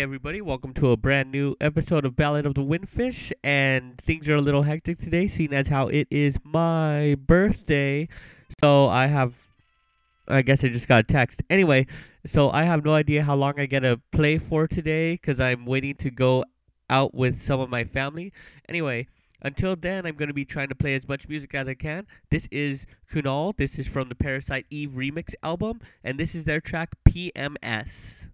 everybody, welcome to a brand new episode of Ballad of the Windfish, and things are a little hectic today, seeing as how it is my birthday. So I guess I just got a text. Anyway, so I have no idea how long I get to play for today, because I'm waiting to go out with some of my family. Anyway, until then, I'm going to be trying to play as much music as I can. This is Kunal, this is from the Parasite Eve remix album, and this is their track PMS.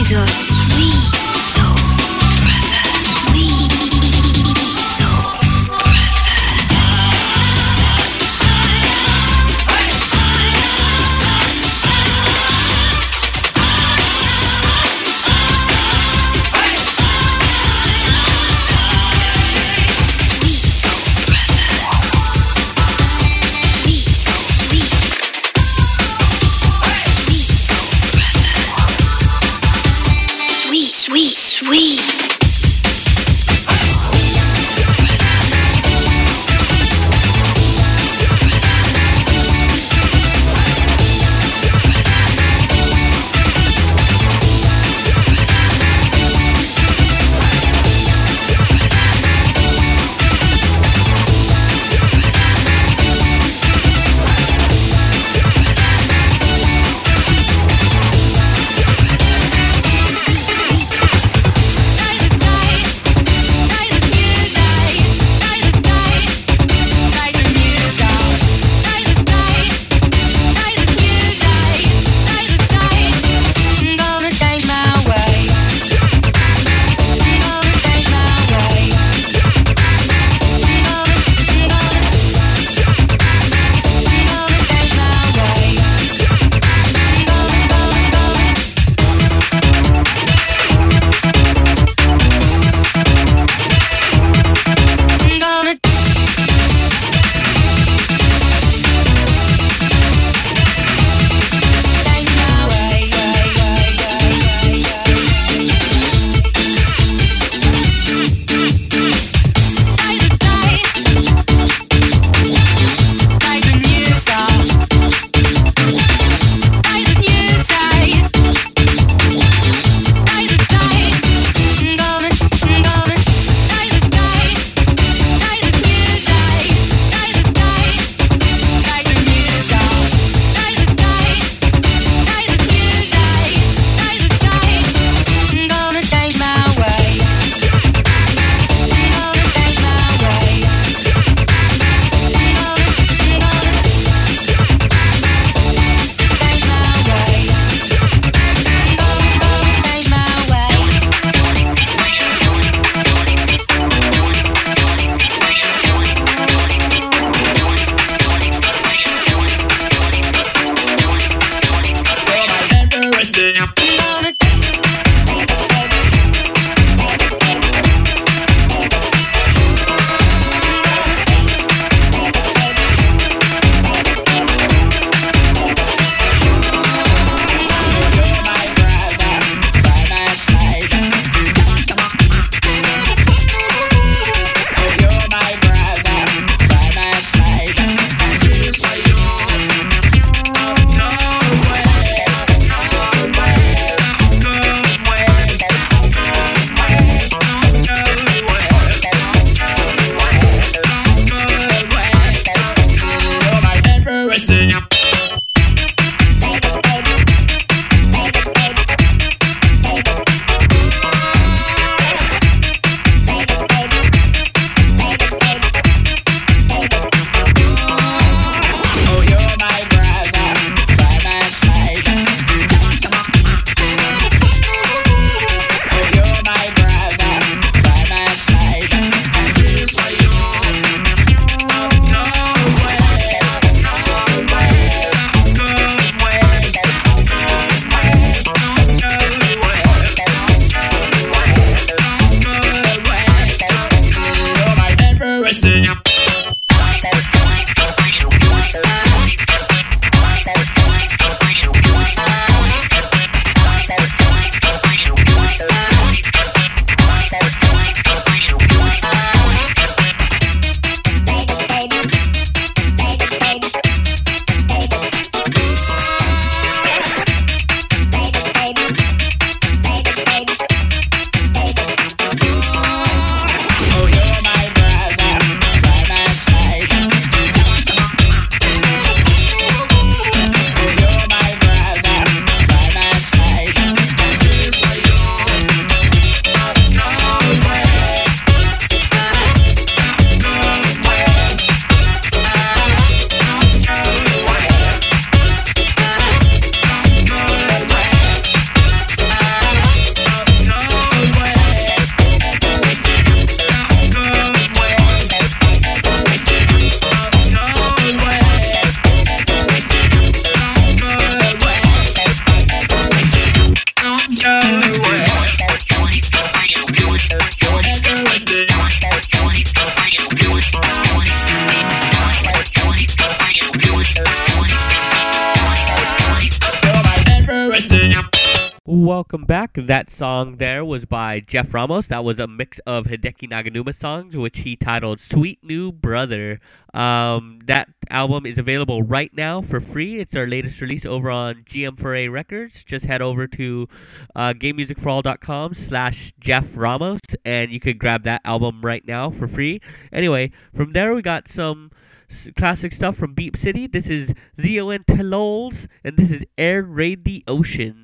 so sweet, soul brother, sweet soul brother. Sweet, sweet. Welcome back. That song there was by Jeff Ramos. That was a mix of Hideki Naganuma songs, which he titled Sweet New Brother. That album is available right now for free. It's our latest release over on GM4A Records. Just head over to GameMusicForAll.com/Jeff Ramos, and you could grab that album right now for free. Anyway, from there we got some classic stuff from Beep City. This is Zion Telols, and this is Air Raid the Ocean.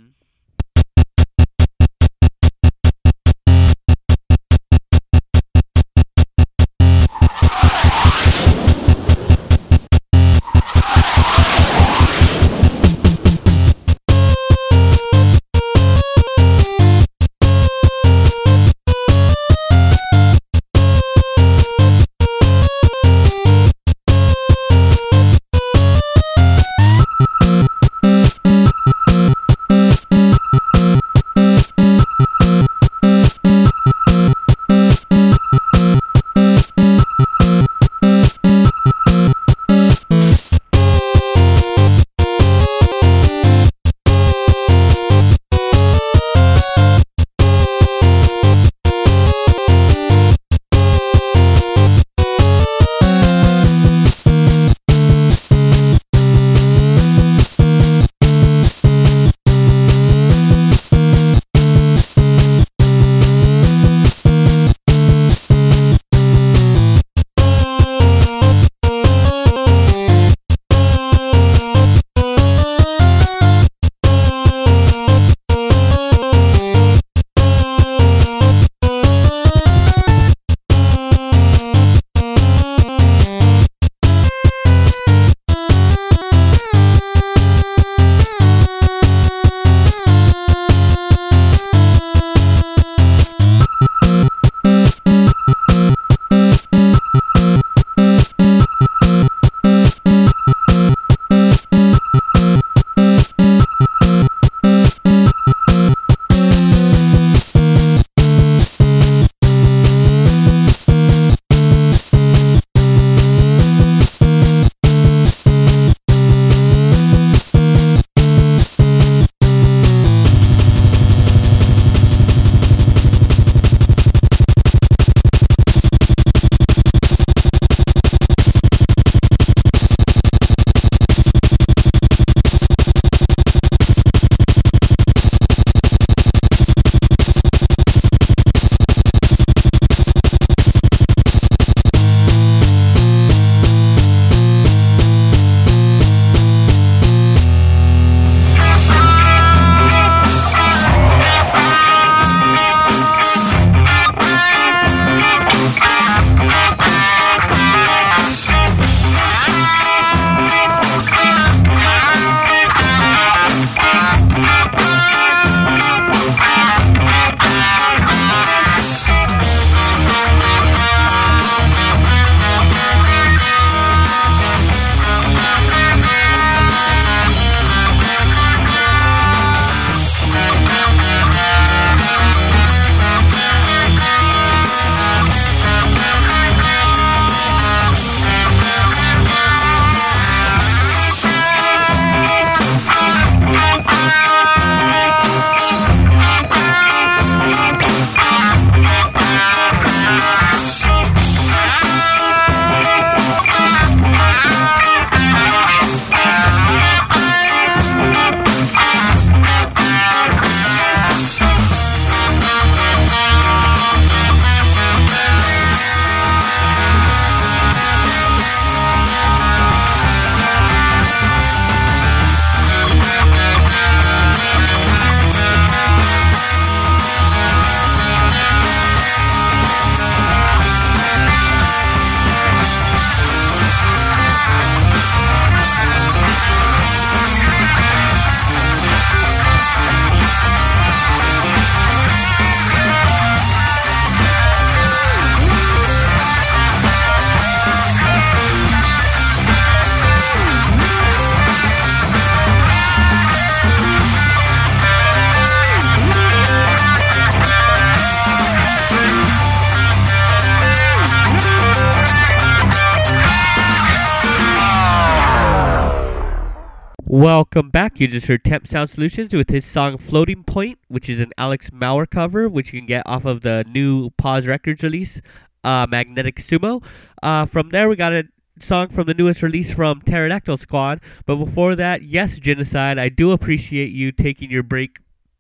Welcome back. You just heard Temp Sound Solutions with his song Floating Point, which is an Alex Mauer cover, which you can get off of the new Pause Records release, Magnetic Sumo. From there, we got a song from the newest release from Pterodactyl Squad. But before that, yes, Genocide, I do appreciate you taking your break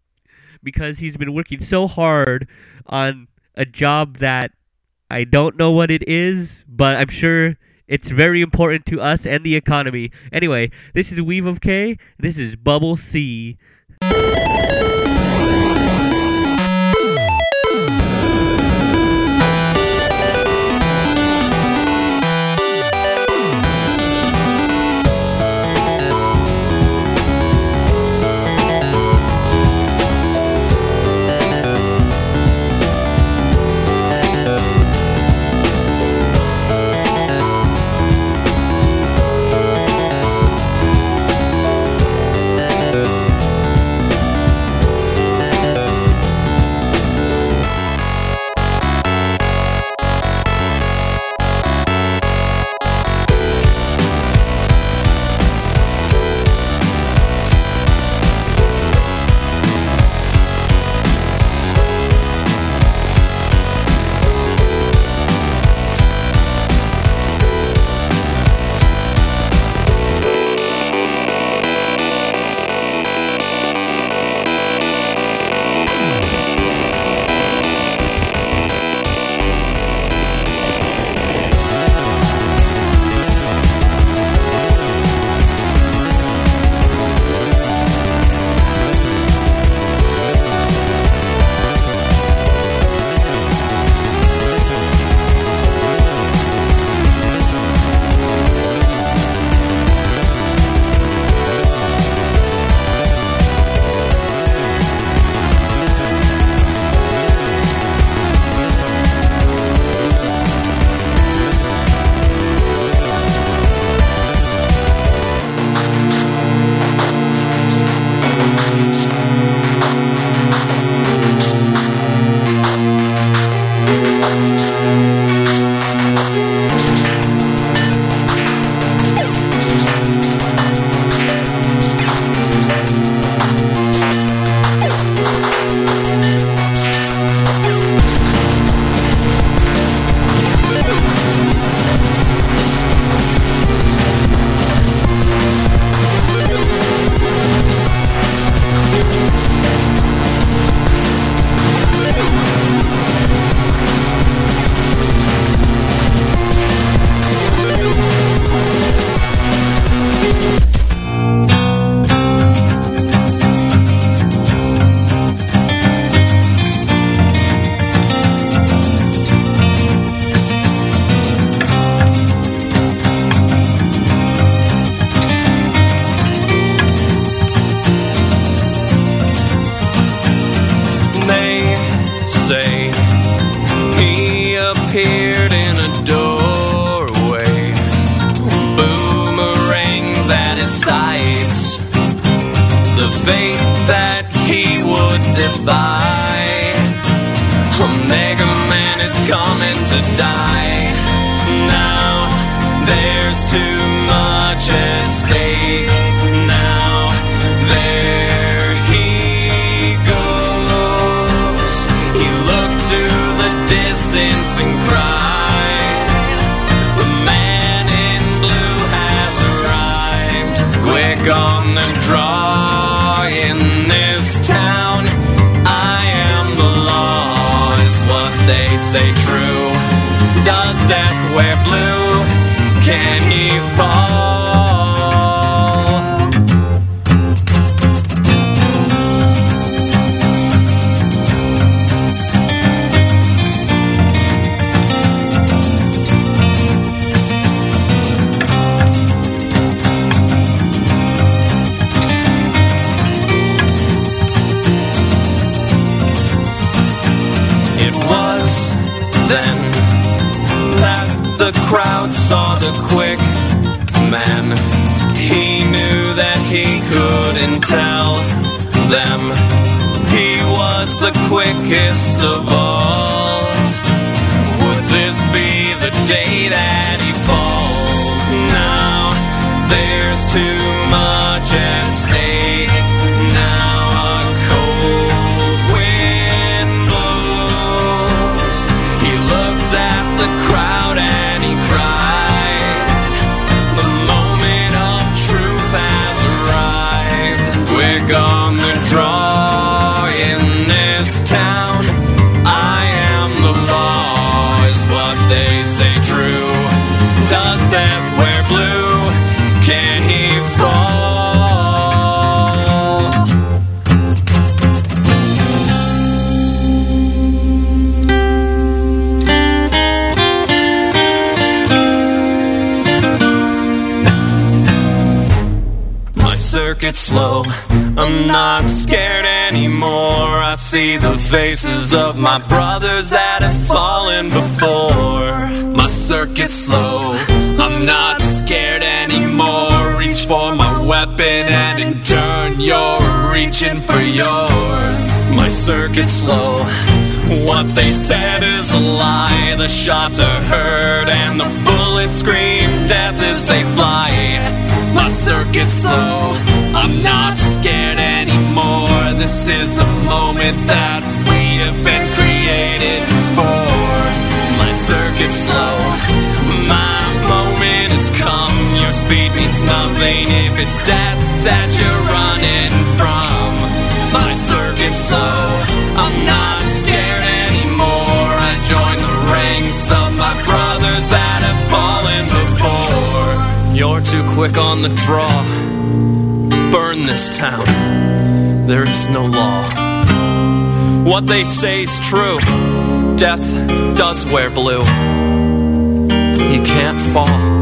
because he's been working so hard on a job that I don't know what it is, but I'm sure it's very important to us and the economy. Anyway, this is Weave of K. This is Bubble C. Too much circuit slow. I'm not scared anymore. I see the faces of my brothers that have fallen before. My circuit slow. I'm not scared anymore. Reach for my weapon and in turn you're reaching for yours. My circuit slow. What they said is a lie. The shots are heard and the bullets scream death as they fly. My circuit's slow. I'm not scared anymore. This is the moment that we have been created for. My circuit's slow. My moment has come. Your speed means nothing if it's death that you're running from. My circuit's slow. I'm not scared anymore. I join the ranks of my brothers that have fallen before. You're too quick on the draw. Burn this town. There is no law. What they say is true. Death does wear blue. You can't fall.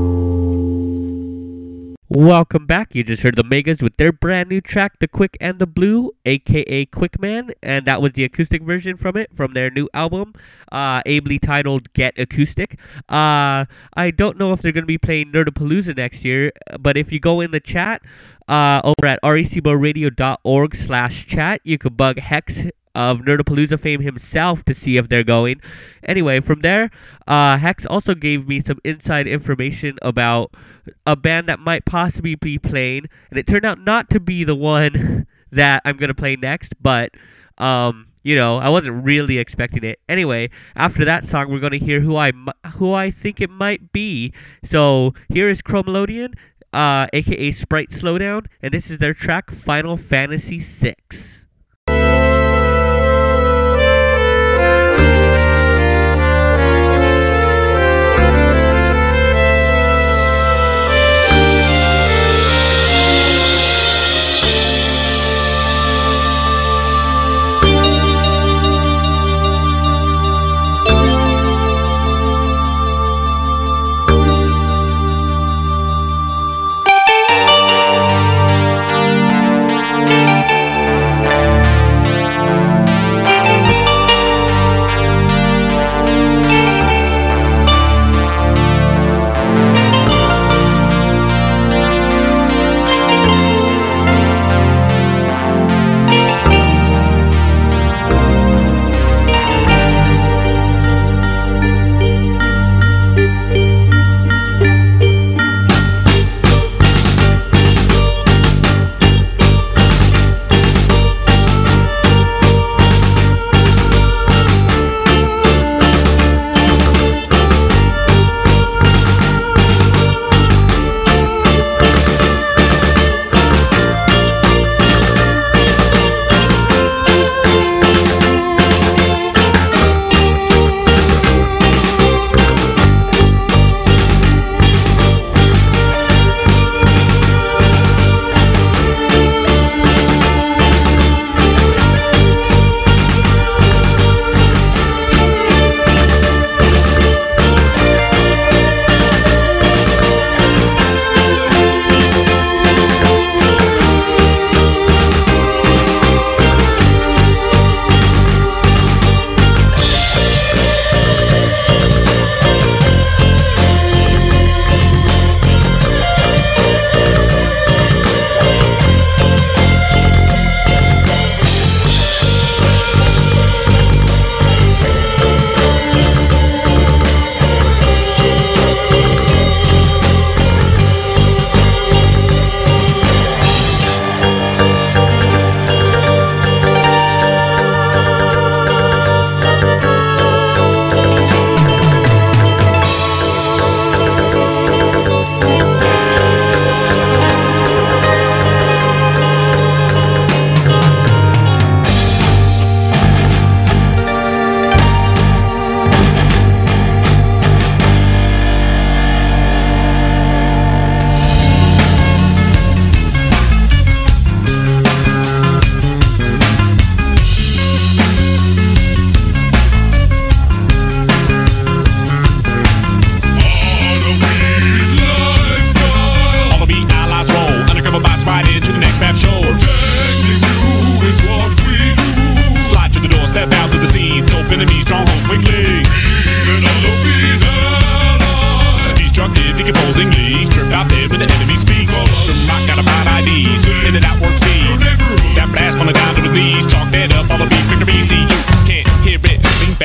Welcome back. You just heard the Megas with their brand new track, The Quick and the Blue, aka Quickman, and that was the acoustic version from it, from their new album, ably titled Get Acoustic. I don't know if they're going to be playing Nerdapalooza next year, but if you go in the chat over at recboradio.org/chat, you could bug Hex of Nerdapalooza fame himself to see if they're going. Anyway, from there, Hex also gave me some inside information about a band that might possibly be playing, and it turned out not to be the one that I'm going to play next, but, you know, I wasn't really expecting it. Anyway, after that song, we're going to hear who I think it might be. So, here is Chromelodian, aka Sprite Slowdown, and this is their track, Final Fantasy VI.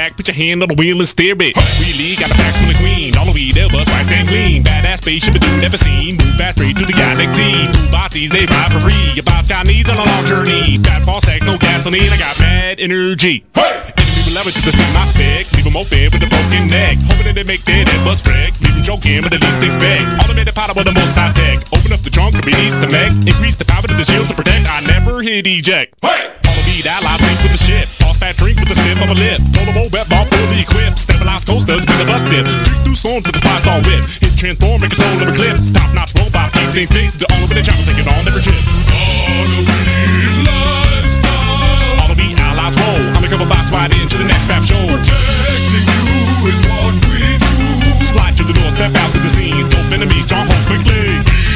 back, put your hand on the wheel and steer it. Really got a pack from the queen. All the weed, Airbus, right, stand clean. Badass spaceship, a dude never seen. Move fast straight to the galaxy. Two bodies, they ride for free. Your boss got needs on a long journey. Fat false stack, no gasoline. I got mad energy. Enemy will leverage to see my spec. Leave them open with a broken neck. Hoping that they make their Airbus wreck. Leave them choking, but at least expect. Automated powder with the most high tech. Open up the trunk to release the mech. Increase the power to the shield to protect. I never hit eject. Follow me, allies, link with the ship. Toss fat drink with the stiff of a lip. Rollable wet ball fully equipped. Stabilized coasters with a bus tip. Streak through storms with the 5-star whip. Hit transform, make a soul of a clip. Top notch robots, keep things fixed. The all over the chopper, take it on every trip. All of me allies roll. I'm a cover box wide into the next rap show. Protecting you is what we do. Slide to the door, step out to the scenes. Go enemies, strongholds quickly.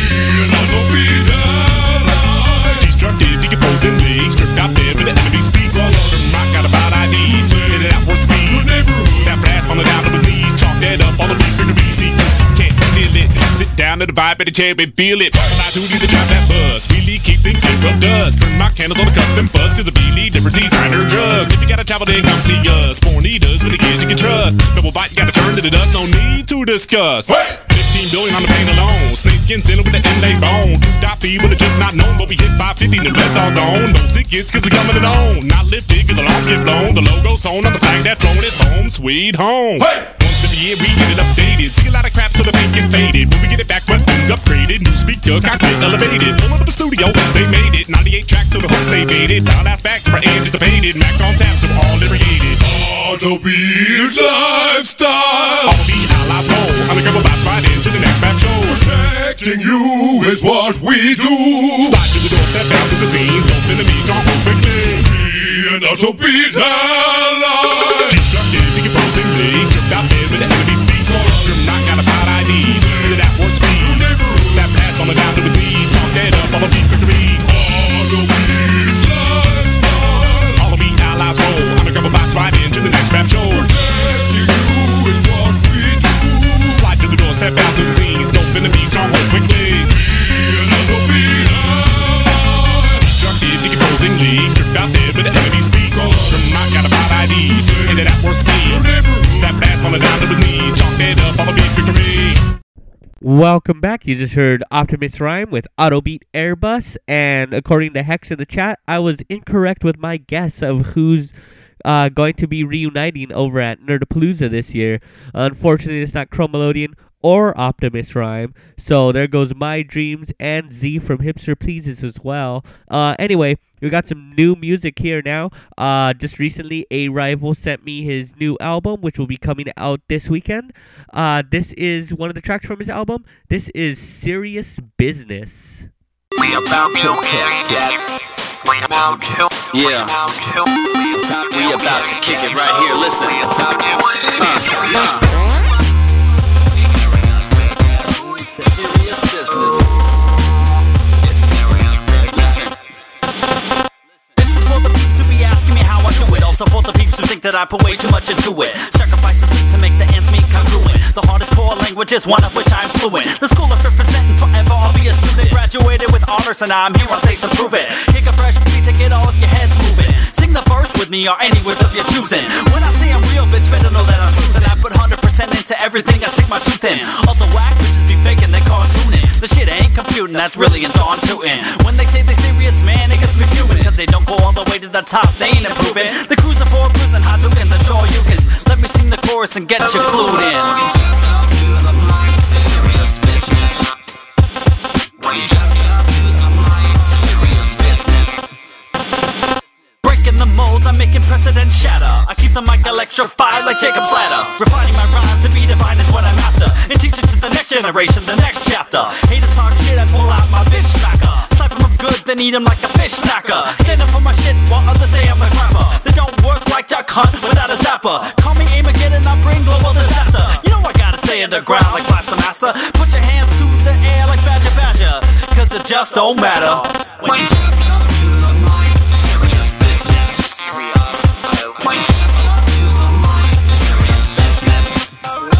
Destructive, decomposing leagues. Stripped out there when the enemy speaks. Rock got about IDs. Hit it out, work speed. That brass falling down to his knees. Chalk that up, all of me figure easy. Can't steal it. Sit down to the vibe at the chair and feel it. I do need to drop that buzz. Really keep things clear of dust. Turn my candles on the custom buzz. Cause the really liberties minor drugs. If you gotta travel, then come see us. Porn eaters with the kids you can trust. Double bite, you gotta turn to the dust. No need to discuss. 15 billion on the pain alone. Snake skin in with the inlay bone. Feed but it's just not known. But we hit 550 and the rest all gone. No tickets cause they're coming on. Not lifted cause the alarms get blown. The logo's sewn on the flag that's thrown. It's home sweet home. Once every year we get it updated. See a lot of crap till the paint gets faded. When we get it back, weapons upgraded. New speaker, cockpit elevated. Pull up the studio, they made it. 98 tracks so the hooks they baited. Down ass backs for anticipated. Max on tap so we're all liberated. Autobeat lifestyle. Autobeat allies roll. I'm the cover box right into the next rap show. Protecting you is what we do. Slide to the door, step out to the scenes. Don't spin the knees, don't move quickly. Be an Autobeat ally. Destructive, decomposing leagues. Stripped out there with the enemy speaks. Grim knock out about IDs. Hit it out, work speed. That pass on the down to the knees. Chalk that up, all of me victory. Autobeat lifestyle. All of me allies roll. I'm a cover box right into the next rap show. Protecting you is what we do. Slide to the door, step out to the scenes. Go spin the beat, strongholds quickly. Destructive, decomposing leagues. Stripped out there with the enemy speaks. From knock out about IDs. Hit it out, work speed. That back on the down to his knees. Chalk that up, all of me victory. Welcome back. You just heard Optimus Rhyme with Autobeat Airbus, and according to Hex in the chat, I was incorrect with my guess of who's going to be reuniting over at Nerdapalooza this year. Unfortunately, it's not Chromelodian or Optimus Rhyme, so there goes my dreams and Z from Hipster Pleases as well. Anyway, we got some new music here now. Just recently, A Rival sent me his new album, which will be coming out this weekend. This is one of the tracks from his album. This is Serious Business. We about to kick that. Yeah. We about to kick it right here. Listen. Serious business. Listen. This is for the peeps who be asking me how I do it. Also for the peeps who think that I put way too much into it. Sacrifices to make the ends meet congruent. The hardest core languages, one of which I'm fluent. The school of representing forever, I'll be a student. Graduated with honors and I'm here on stage to prove it. Kick a fresh beat to get all of your heads moving. Sing the verse with me or any words of your choosing. When I say I'm real, bitch, better know that I'm truth. And I put 100% into everything, I sink my tooth in. All the whack bitches be faking, they cartooning. The shit ain't computing, that's really a dawn tootin'. When they say they serious, man, it gets me fuming. Cause they don't go all the way to the top, they ain't improving. The cruising for a prison, Hadoukens and sure you can. Let me sing the chorus and get you clued in. Serious business. Serious business. Breaking the molds, I'm making precedent shatter. I keep the mic electrified like Jacob's ladder. Refining my rhyme to be divine is what I'm after. And teach it to the next generation, the next chapter. Haters talk shit, I pull out my bitch stacker. Slap them up good, then eat them like a fish snacker. Stand up for my shit while others say I'm a grabber. They don't work like Duck Hunt without a zapper. Call me Armageddon, I bring global disaster. You know I gotta stay underground like Blaster Master. Put your hands to the air like Badger Badger. Cause it just don't matter. When you Serious business. Serious business.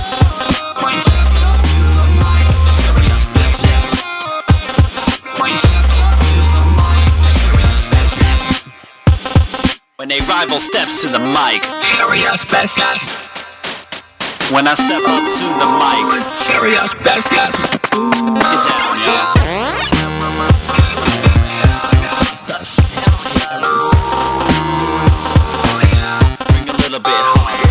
Serious business. Serious business. When a rival steps to the mic, Serious business. when I step up to the mic, Serious business. get down, yeah. Bring a little bit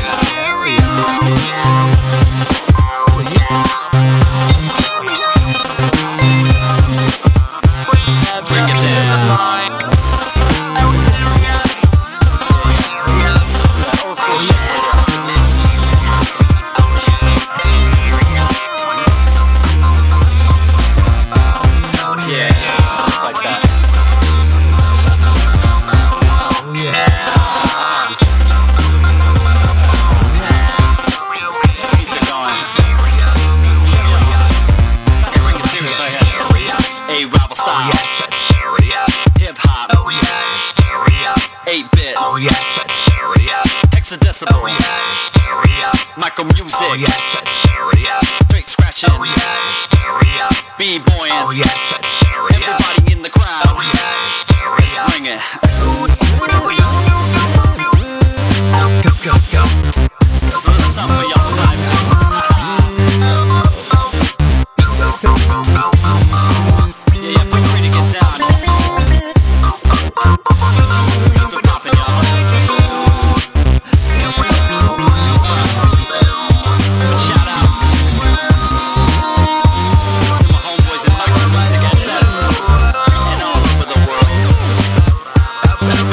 harder. Bring it down. Old school shit. Yeah, just like that. Keep it going. Bring it serious right here. A rival style. Hip hop. 8-bit. Hexadecimal. Micro music. Fake scratching. B-boying. Everybody in the crowd. Let's bring it. It's a little something for y'all to vibe to. Yeah, feel free to get down. Keep it poppin', y'all. Shout out to my homeboys in Micro Music, etc. and all over the world.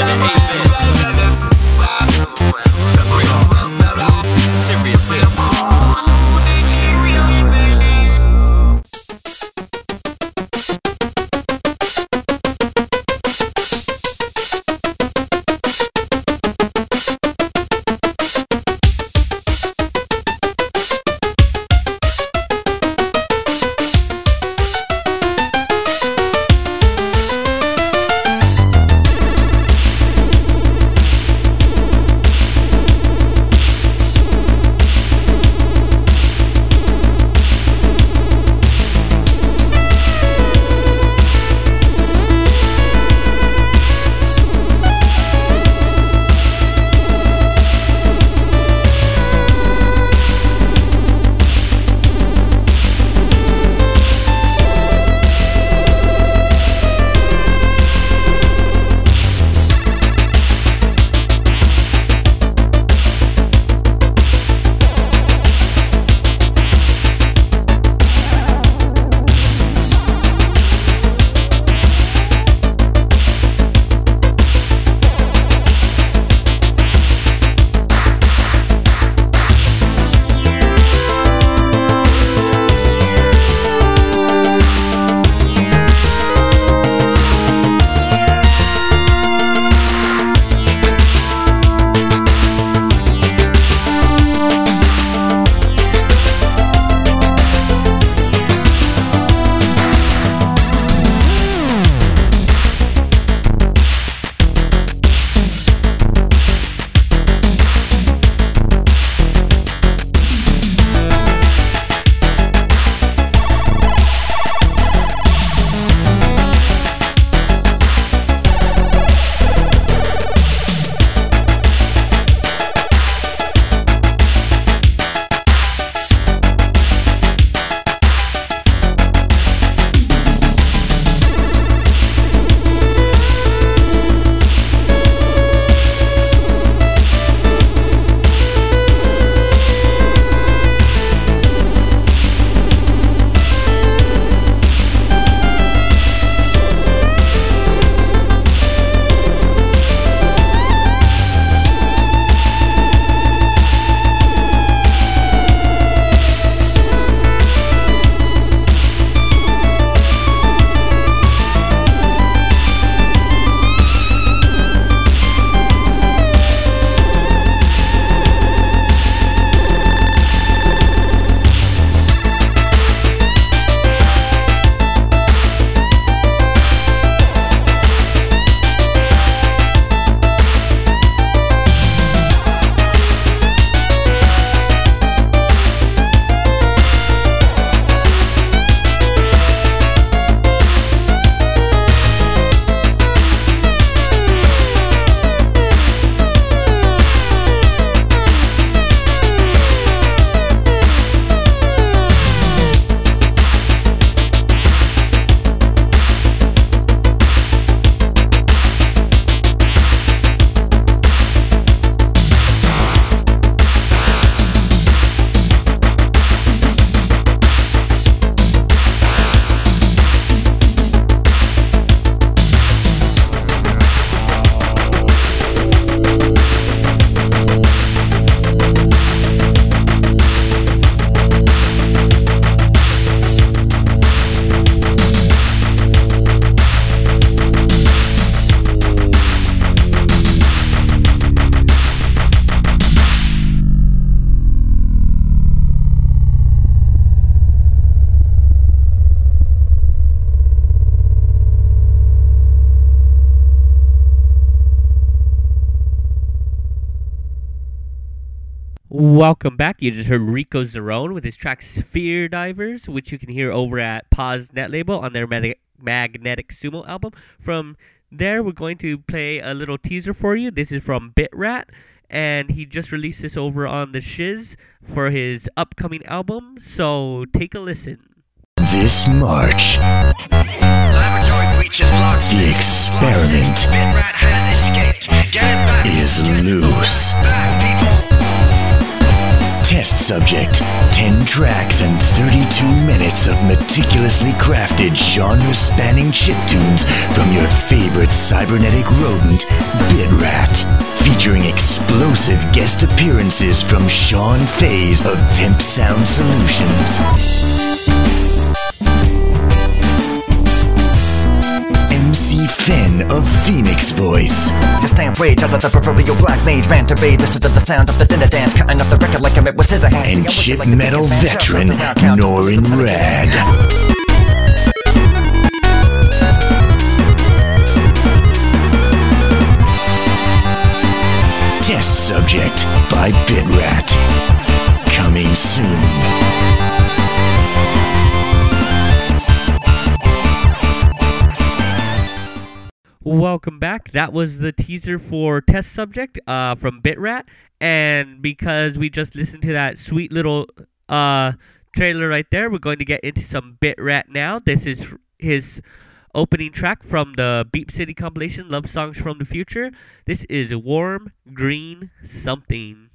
Welcome back. You just heard Rico Zerone with his track Sphere Divers, which you can hear over at Pause Net Label on their Magnetic Sumo album. From there, we're going to play a little teaser for you. This is from Bitrat, and he just released this over on the Shiz for his upcoming album. So take a listen. This March, the experiment is loose. Test subject, 10 tracks and 32 minutes of meticulously crafted genre-spanning chiptunes from your favorite cybernetic rodent, Bitrat. Featuring explosive guest appearances from Sean Faze of Temp Sound Solutions. MC Finn of Phoenix Voice. Just damn rage out of the proverbial black mage ran to raid. Listen to the sound of the dinner dance, cutting up the record like it was scissor hands. And chip metal veteran Norin Rad. Test subject by Bitrat. Coming soon. Welcome back. That was the teaser for Test Subject from Bitrat. And because we just listened to that sweet little trailer right there, we're going to get into some Bitrat now. This is his opening track from the Beep City compilation, Love Songs from the Future. This is Warm Green Something.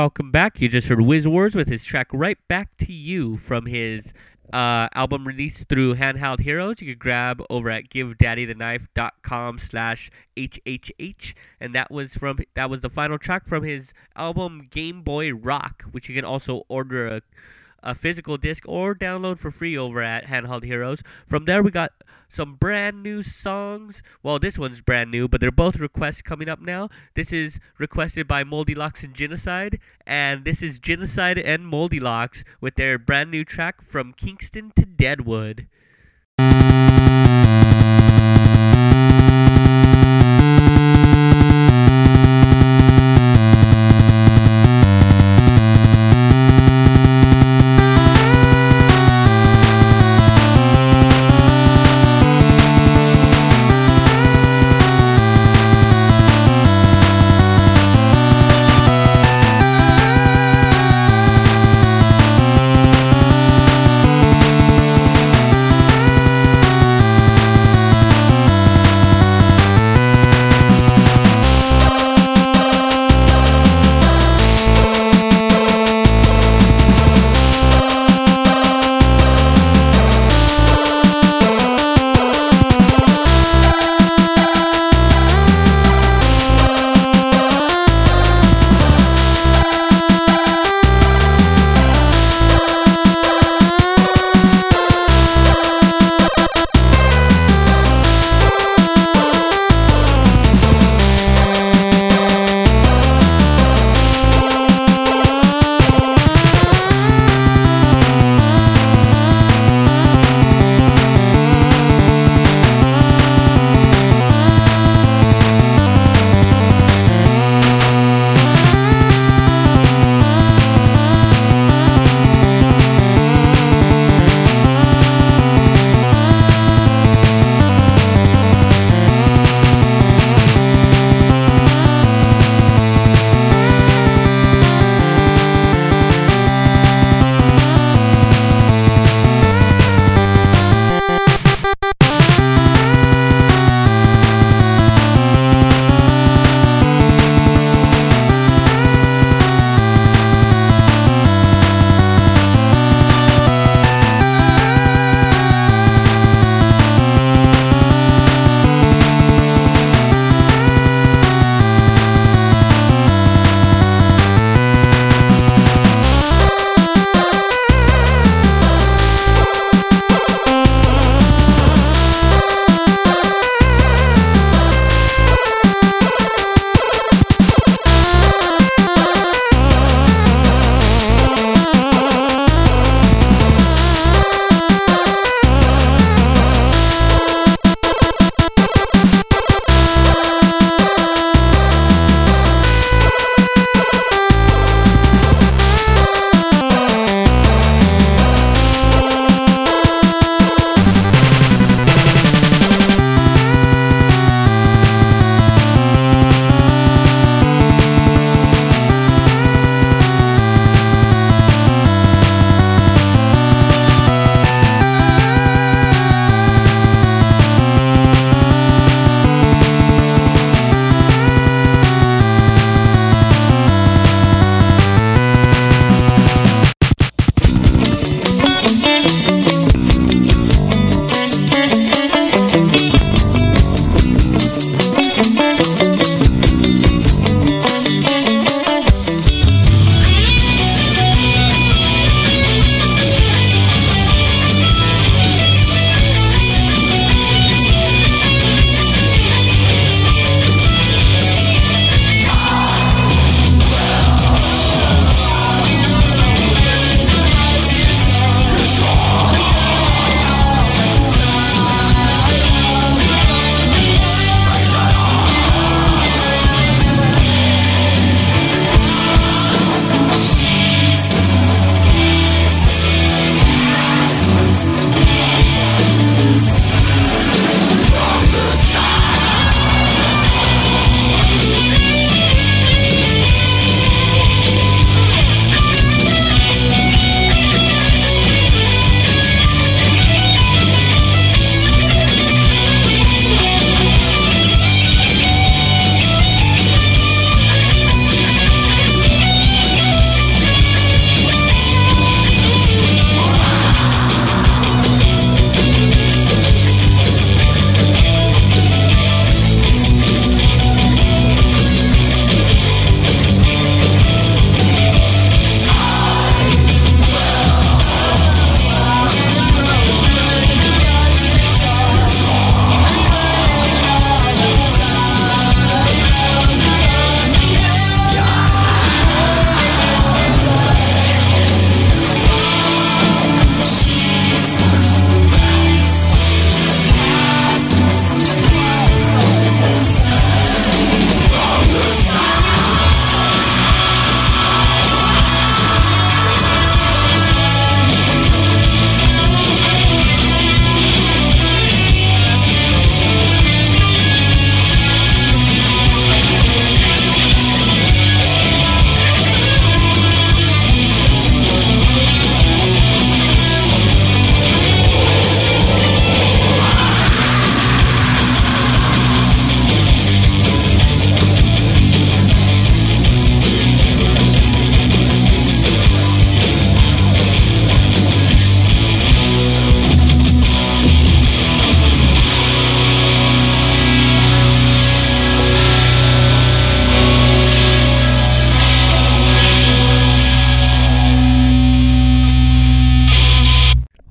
welcome back. You just heard Wiz Wars with his track Right Back to You from his album released through Handheld Heroes. You can grab over at givedaddytheknife.com/HHH, and that was the final track from his album Game Boy Rock, which you can also order a physical disc or download for free over at Handheld Heroes. From there, we got some brand new songs. Well, this one's brand new, but they're both requests coming up now. This is requested by Moldy Locks and Genocide, and this is Genocide and Moldy Locks with their brand new track From Kingston to Deadwood.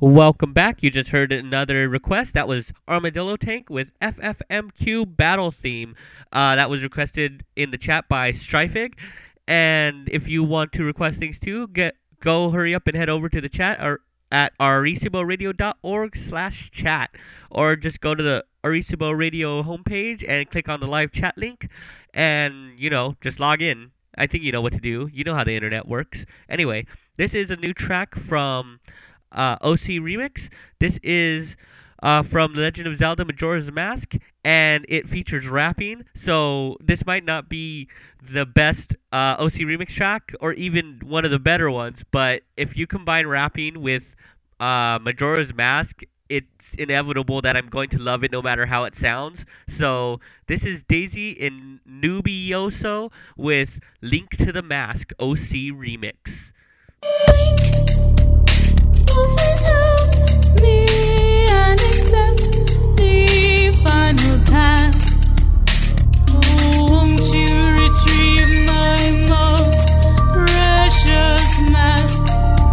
Welcome back. You just heard another request. That was Armadillo Tank with FFMQ Battle Theme. That was requested in the chat by Strifig. And if you want to request things too, go hurry up and head over to the chat or at areciboradio.org/chat, or just go to the Arecibo Radio homepage and click on the live chat link, and just log in. I think you know what to do. You know how the internet works. Anyway, this is a new track from OC Remix. This is from The Legend of Zelda Majora's Mask, and it features rapping. So this might not be the best OC Remix track, or even one of the better ones, but if you combine rapping with Majora's Mask, it's inevitable that I'm going to love it no matter how it sounds. So this is Daisy and Nubioso with Link to the Mask OC Remix. Please help me and accept the final task. Oh, won't you retrieve my most precious mask?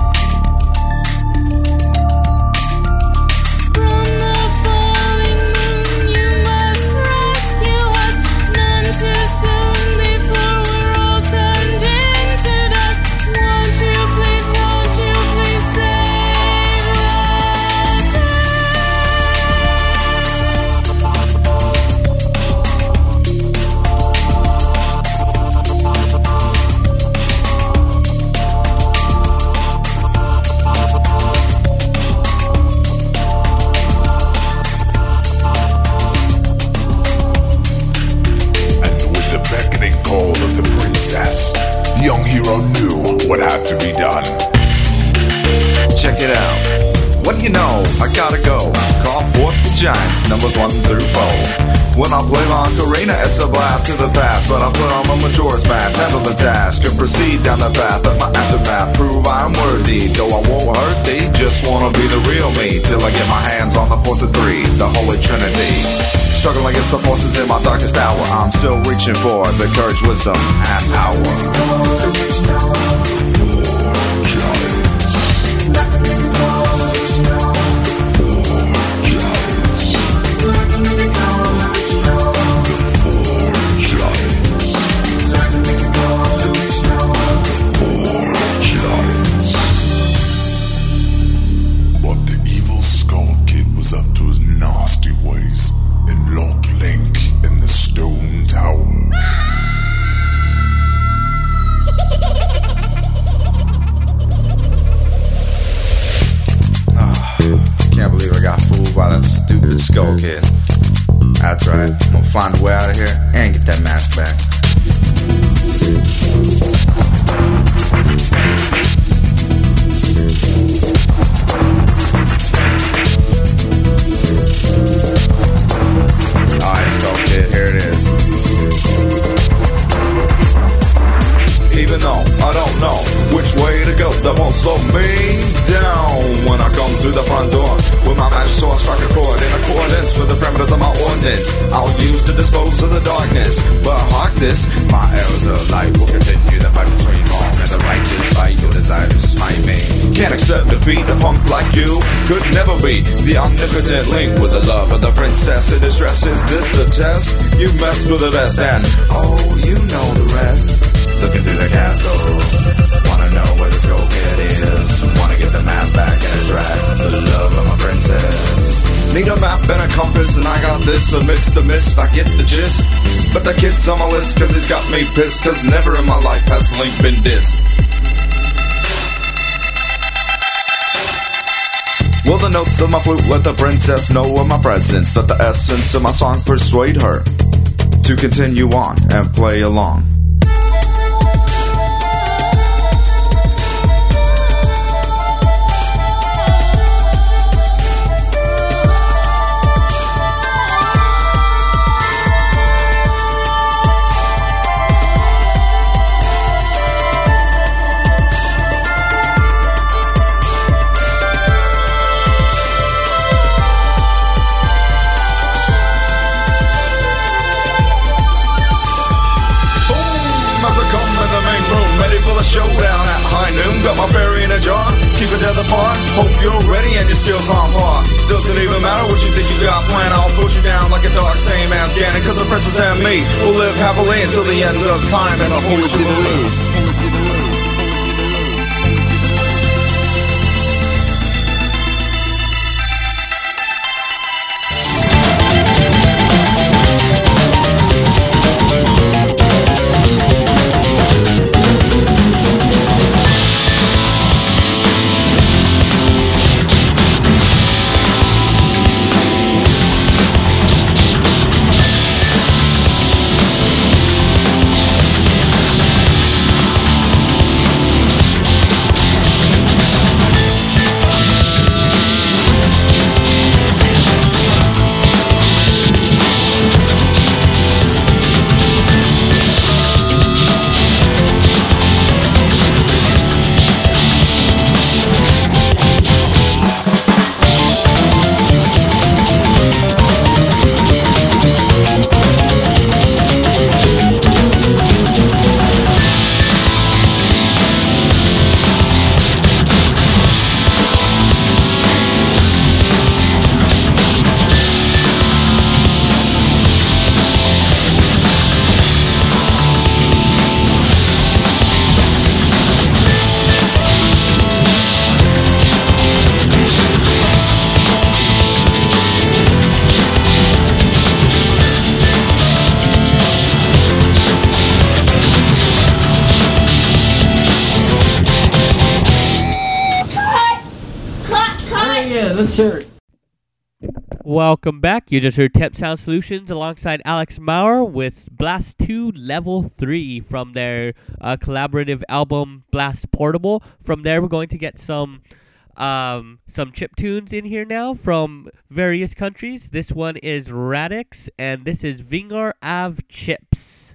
From the falling moon you must rescue us, none too soon before we're all turned into dust. Won't you please save call of the princess, the young hero knew what had to be done. Check it out. What do you know? I gotta go. Call forth the giants, numbers 1 through 4. When I play my Ocarina, it's a blast to the past, but I put on my Majora's Mask, handle the task, and proceed down the path of my aftermath. Prove I'm worthy, though I won't hurt thee. Just wanna be the real me, till I get my hands on the force of 3, the Holy Trinity. Struggling against the forces in my darkest hour, I'm still reaching for the courage, wisdom, and power. But the evil Skull Kid was up to his nasty ways and locked Link in the stone tower. Can't believe I got fooled by that stupid Skull Kid. That's right, I'm gonna find a way out of here and get that mask back. Alright, Skull Kid, here it is. Even though I don't know which way to go, that won't slow me down. When I come through the front door with my magic sword, strike a chord in accordance with the parameters of my ordinance. I'll use to dispose of the darkness, but hark this, my arrows of light will continue the fight between wrong and the righteous. Fight your desire to smite me. Can't accept defeat, a punk like you could never be the omnipotent Link with the love of the princess in distress. Is this the test? You messed with the best, and oh, you know the rest. Looking through the castle, wanna know where the Skull Kid is. Wanna get the mask back and attract the love of my princess. Need a map and a compass, and I got this amidst the mist. I get the gist, but the kid's on my list, cause he's got me pissed. Cause never in my life has Link been dissed. Will the notes of my flute let the princess know of my presence? Let the essence of my song persuade her to continue on and play along. the death apart. Hope you're ready and your skills on par. Doesn't even matter what you think you got planned. I'll push you down like a dog, same as Ganon. Cause the princess and me will live happily until the end of time in a holy jubilee. Welcome back. You just heard Temp Sound Solutions alongside Alex Maurer with Blast 2 Level 3 from their collaborative album Blast Portable. From there, we're going to get some chip tunes in here now from various countries. This one is Radix, and this is Vingar Av Chips.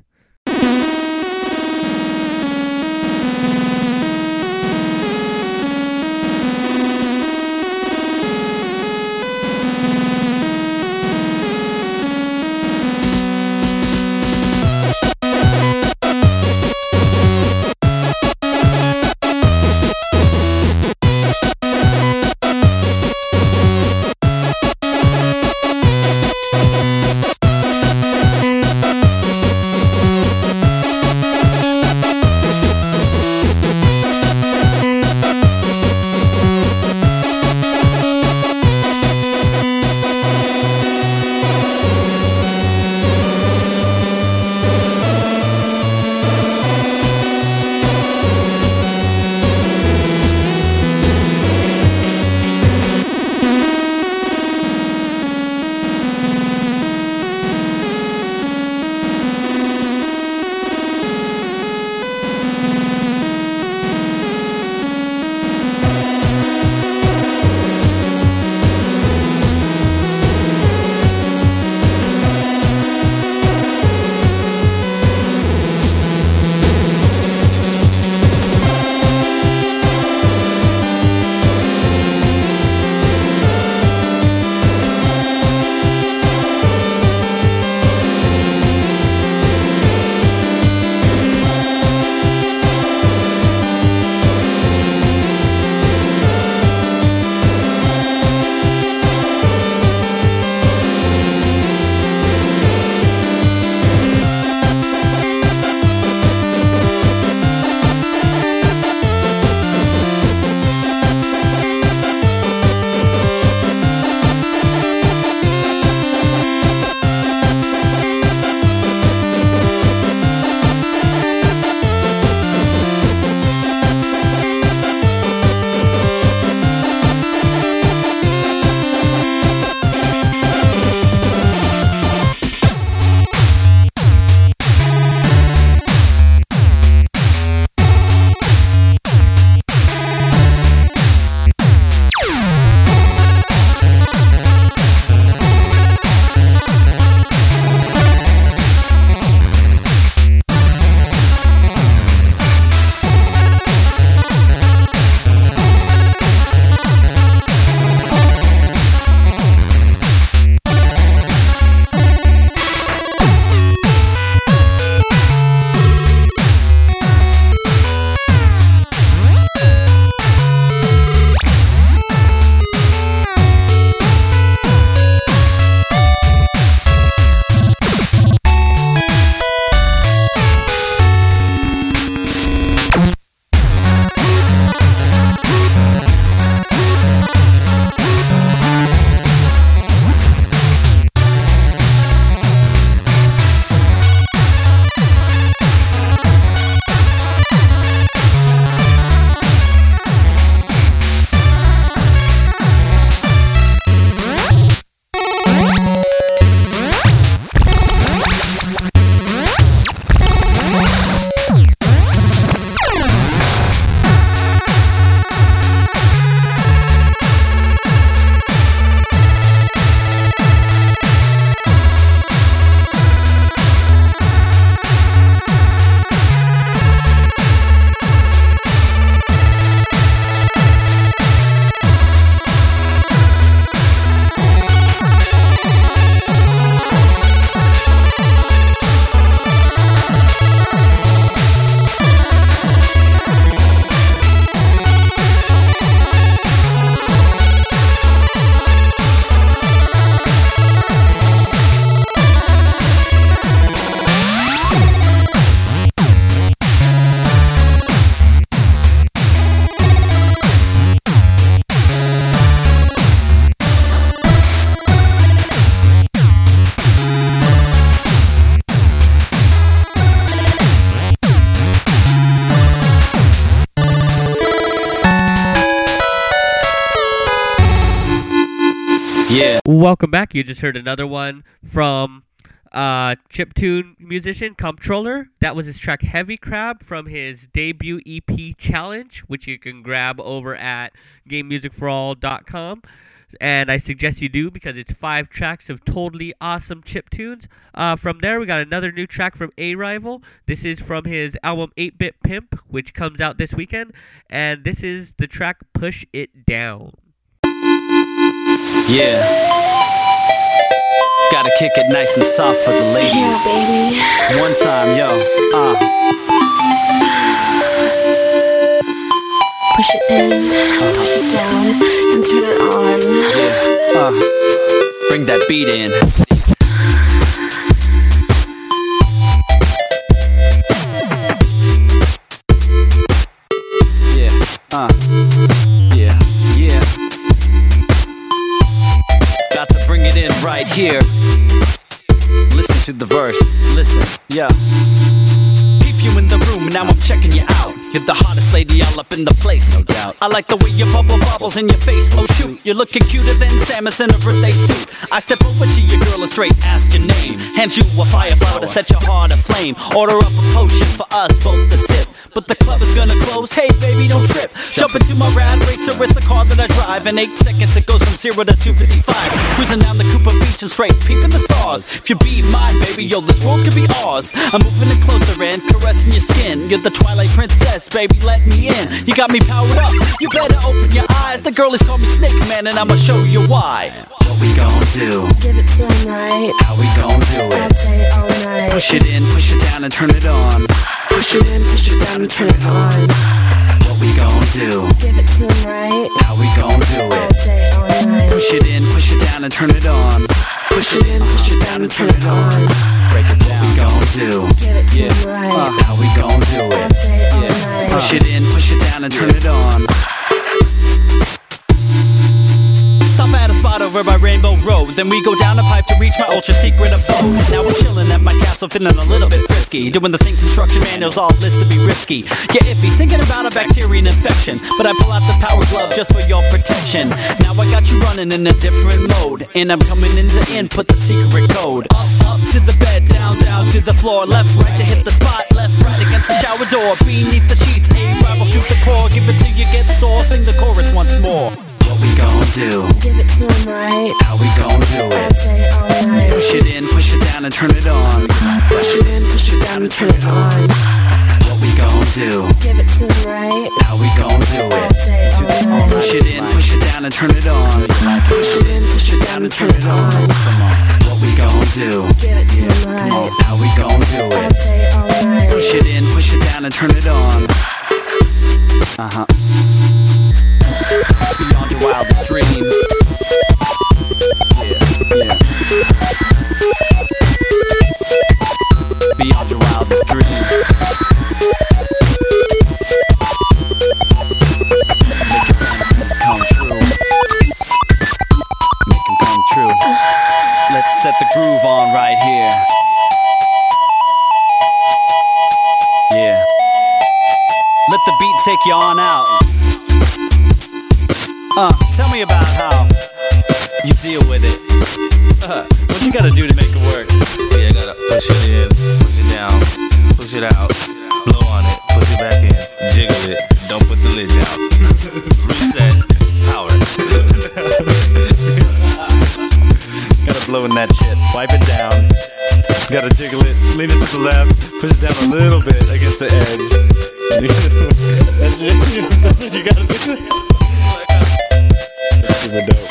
Yeah. Welcome back. You just heard another one from chiptune musician Comptroller. That was his track Heavy Crab from his debut EP Challenge, which you can grab over at GameMusicForAll.com. And I suggest you do because it's 5 tracks of totally awesome chiptunes. From there, we got another new track from A-Rival. This is from his album 8-Bit Pimp, which comes out this weekend. And this is the track Push It Down. Yeah. Gotta kick it nice and soft for the ladies. Yeah, baby. One time, yo. Push it in, push it down, and turn it on. Yeah. Bring that beat in. Yeah. Yeah. Got to bring it in right here. Listen to the verse. Listen, yeah. Keep you in the room, now I'm checking you out. You're the hottest lady all up in the place, no doubt. I like the way your bubble bobbles in your face. Oh shoot, you're looking cuter than Samus in a birthday suit. I step over to your girl and straight ask your name. Hand you a fire flower to set your heart aflame. Order up a potion for us both to sip. But the club is gonna close, hey baby don't trip. Jump into my rad racer, it's the car that I drive. In 8 seconds it goes from 0 to 255. Cruising down the Cooper Beach and straight peeping the stars. If you be mine baby, yo this world could be ours. I'm moving it closer and caressing your skin. You're the Twilight Princess, baby let me in. You got me powered up, you better open your eyes. The girlies call me Snake Man and I'ma show you why. What we gon' do? Give it to him right. How we gon' do All it? day, all night. Push it in, push it down and turn it on. Push it in, push it down, and turn it on. What we gon' do? Give it to him right. How we gon' do All it? day, all night. Push it in, push it down and turn it on. Push it in, push it down and turn it on. Break it down. What we gon' do? Give it to him right. How we gon' do All it? day, all night. Push it in, push it down and turn it on. Stop at a spot over by Rainbow Road. Then we go down a pipe to reach my ultra secret abode. Now we're chilling at my castle, feeling a little bit frisky. Doing the things instruction manuals all list to be risky. Get iffy, thinking about a bacterial infection. But I pull out the power glove just for your protection. Now I got you running in a different mode. And I'm coming in to input the secret code. Up to the bed, down to the floor. Left, right to hit the spot. Left, right against the shower door. Beneath the sheets, A-Rival, shoot the core. Give it till you get sore, sing the chorus once more. What we gon' do? Give it to him right. How we gon' do All it? day, all night. Push it in, push it down and turn it on. Push it in, push it down, and turn it on. What we gon' do? Give it to him right. How we gon' do All it? day, all night. Push it in, push it down and turn it on. Push it in, push it down, and turn it on. Come on, what we gon' do? Give it to him Come right. on, how we gon' do All it? day, all night. Push it in, push it down and turn it on. Beyond your wildest dreams. Yeah. Beyond your wildest dreams. Make your fantasies come true. Make them come true. Let's set the groove on right here. Yeah. Let the beat take you on out. Tell me about how you deal with it. What you gotta do to make it work? Yeah, I gotta push it in, push it down, push it out, blow on it, push it back in, jiggle it, don't put the lid down. Reset, power. Gotta blow in that shit, wipe it down. Gotta jiggle it, lean it to the left, push it down a little bit against the edge. That's what you gotta do. That's super dope.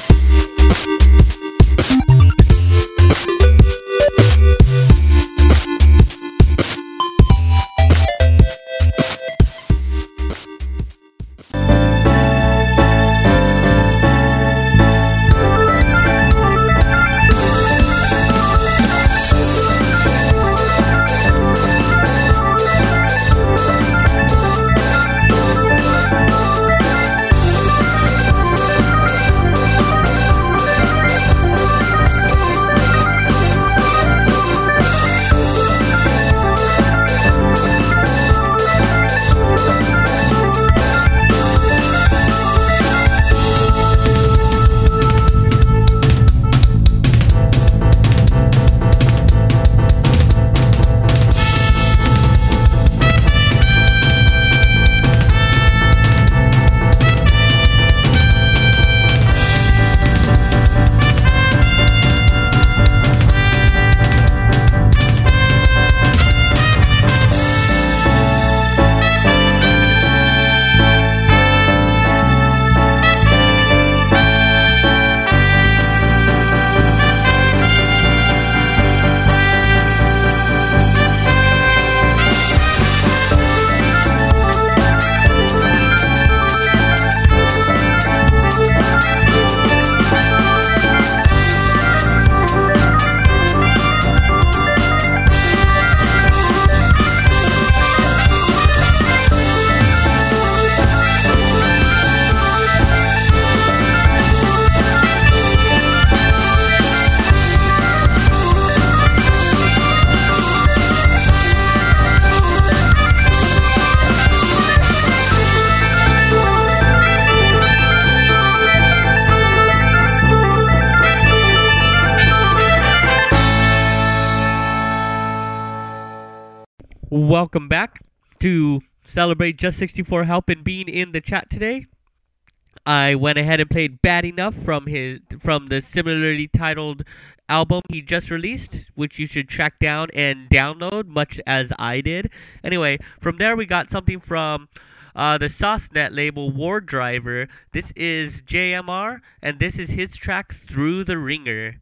Welcome back to celebrate Just 64 helping being in the chat today. I went ahead and played Bad Enough from the similarly titled album he just released, which you should track down and download, much as I did. Anyway, from there we got something from the SauceNet label War Driver. This is JMR, and this is his track Through the Ringer.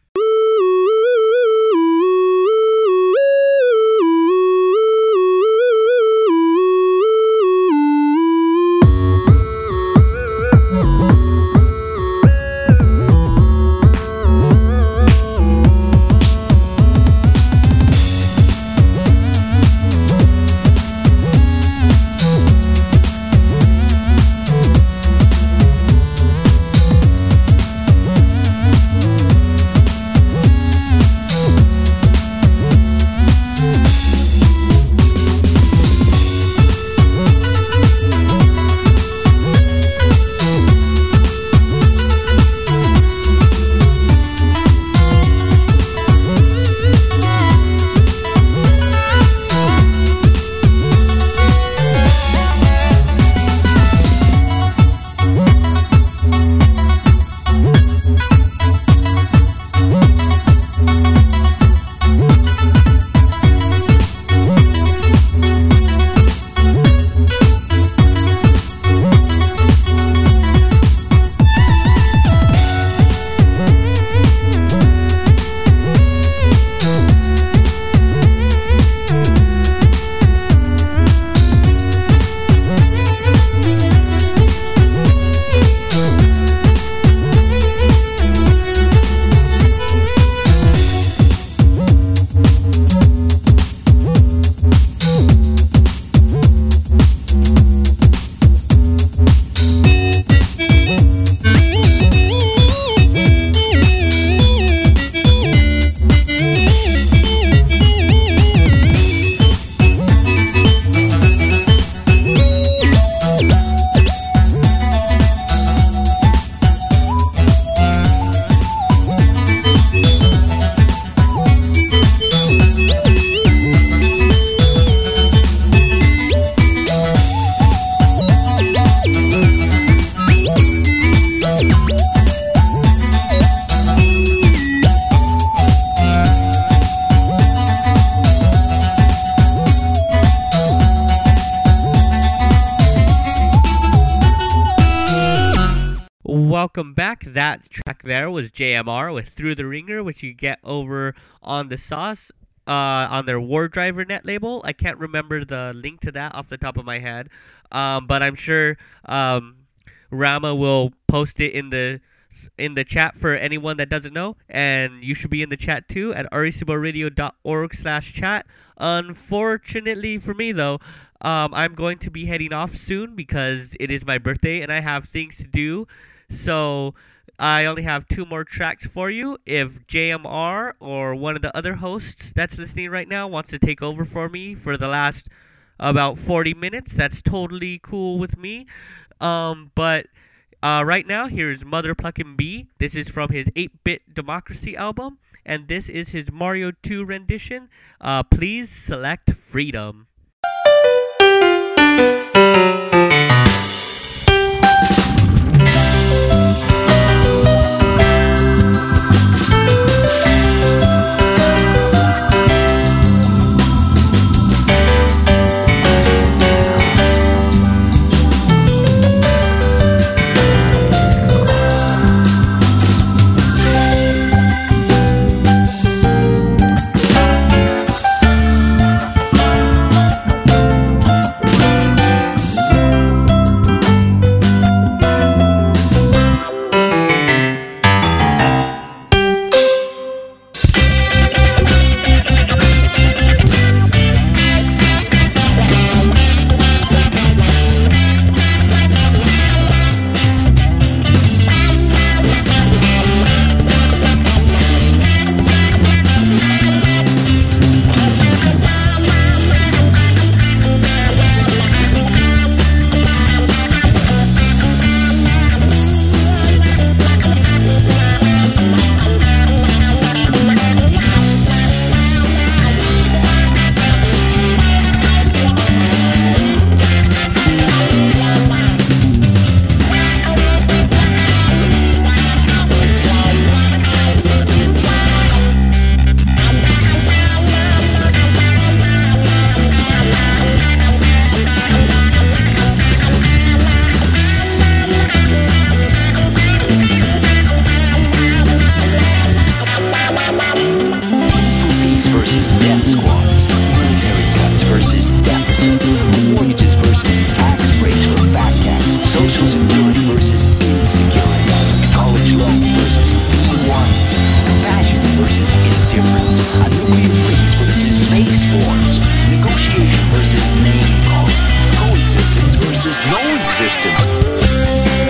Welcome back. That track there was JMR with Through the Ringer, which you get over on the Sauce, on their War Driver net label. I can't remember the link to that off the top of my head, but I'm sure Rama will post it in the chat for anyone that doesn't know, and you should be in the chat too at areciboradio.org/chat. Unfortunately for me though, I'm going to be heading off soon because it is my birthday and I have things to do. So I only have 2 more tracks for you. If JMR or one of the other hosts that's listening right now wants to take over for me for the last about 40 minutes, that's totally cool with me. But right now, here's Mother Pluckin' B. This is from his 8-Bit Democracy album, and this is his Mario 2 rendition. Please select Freedom. difference. A nuclear freeze versus space wars. Negotiation versus name calling. Coexistence versus no existence.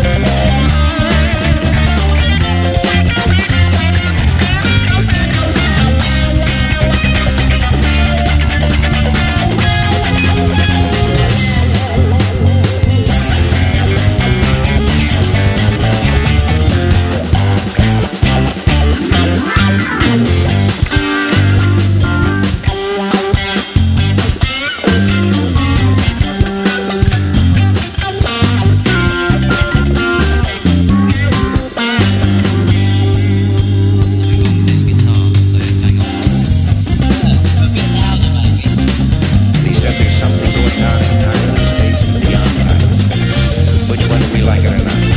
He said there's something going on in time and space and beyond time and space. Which whether we like it or not.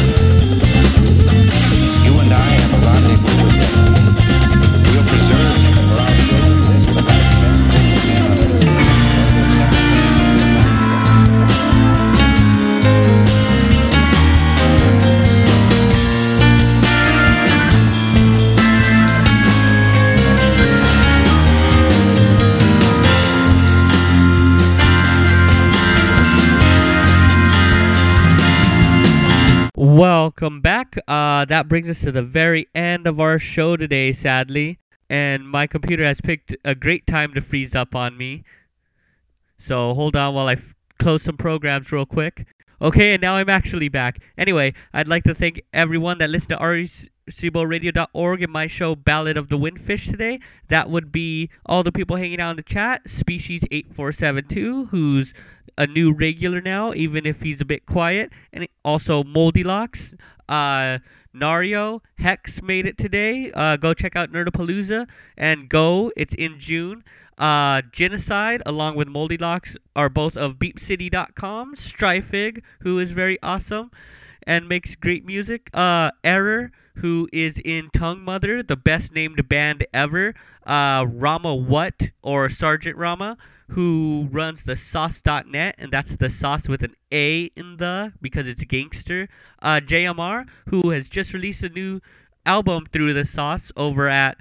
You and I have a rendezvous with them. We'll preserve him for our children. This the right Welcome back. That brings us to the very end of our show today, sadly. And my computer has picked a great time to freeze up on me. So hold on while I close some programs real quick. Okay, and now I'm actually back. Anyway, I'd like to thank everyone that listened to RCBORadio.org and my show Ballad of the Windfish today. That would be all the people hanging out in the chat. Species 8472, who's a new regular now, even if he's a bit quiet. And also Moldylocks, Nario, Hex made it today. Go check out Nerdapalooza and Go. It's in June. Genocide, along with Moldylocks, are both of BeepCity.com. Stryfig, who is very awesome and makes great music. Error, who is in Tongue Mother, the best named band ever. Rama What, or Sergeant Rama, who runs the sauce.net, and that's the sauce with an A in the, because it's gangster. JMR, who has just released a new album through the sauce over at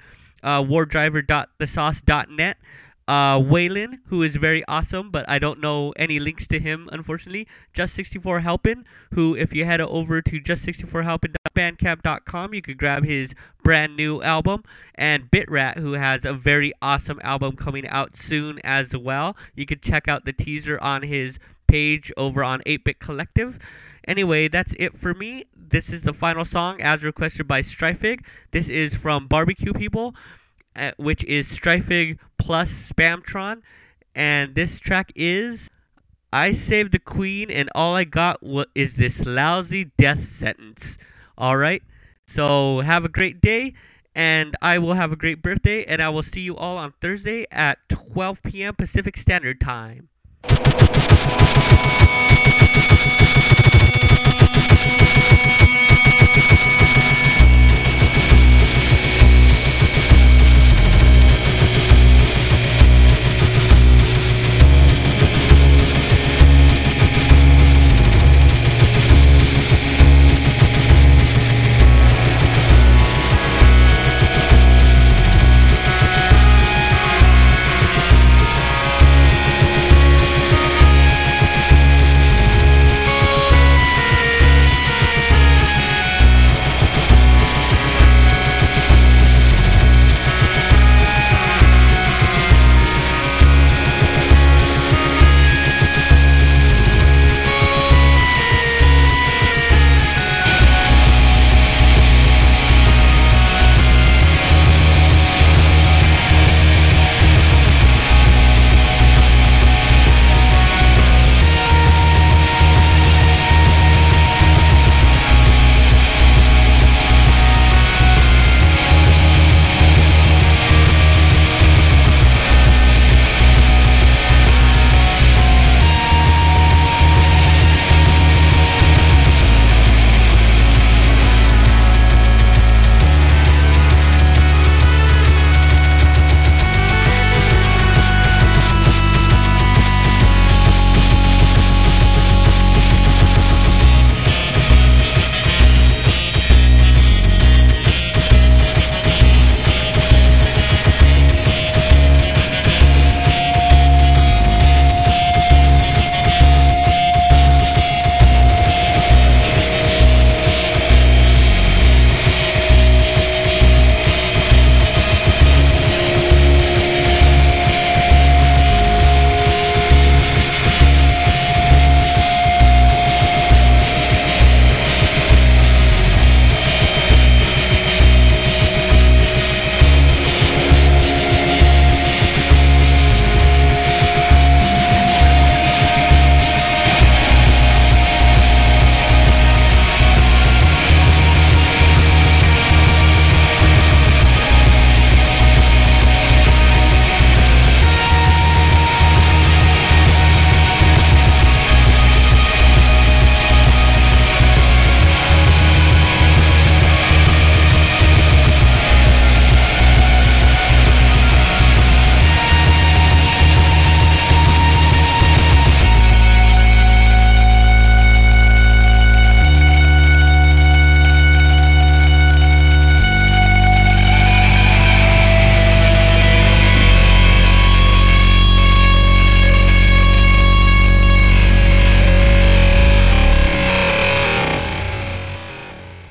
wardriver.thesauce.net. Waylon, who is very awesome, but I don't know any links to him, unfortunately. Just64Helpin', who, if you head over to just64helpin.bandcamp.com, you could grab his brand new album. And Bitrat, who has a very awesome album coming out soon as well. You could check out the teaser on his page over on 8-Bit Collective. Anyway, that's it for me. This is the final song as requested by Stryfig. This is from Barbecue People, which is Stryfig plus Spamtron, and this track is I Saved the Queen and all I got is this lousy death sentence. Alright, so have a great day, and I will have a great birthday, and I will see you all on Thursday at 12 p.m. Pacific Standard Time.